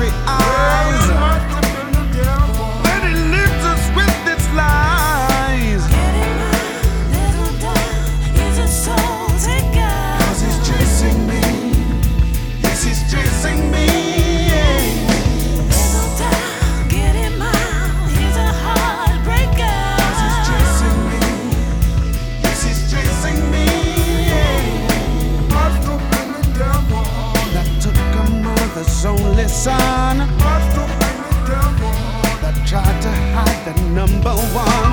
hungry eyes. Then he leaves us with its lies. Little dog, he's a soul taker. 'Cause he's chasing me. Yes, he's chasing me. Little dog, get him out, he's a heartbreaker. 'Cause he's chasing me. Yes, he's chasing me. That took a mother's only son. That tried to hide the number one.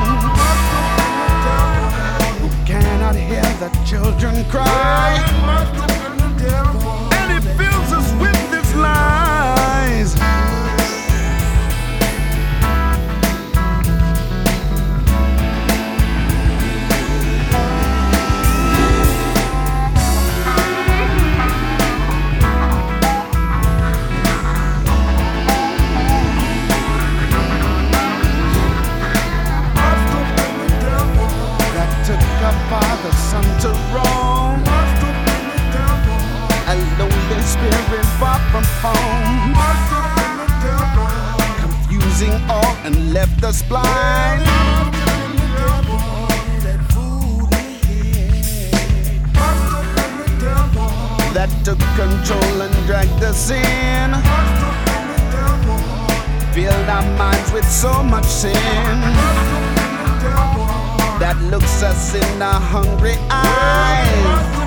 Who cannot hear the children cry. And he fills us with his lies. That took a father, son to roam. A lonely spirit far from home. Confusing all and left us blind. That took control and dragged us in. Filled our minds with so much sin. That looks us in the hungry eyes.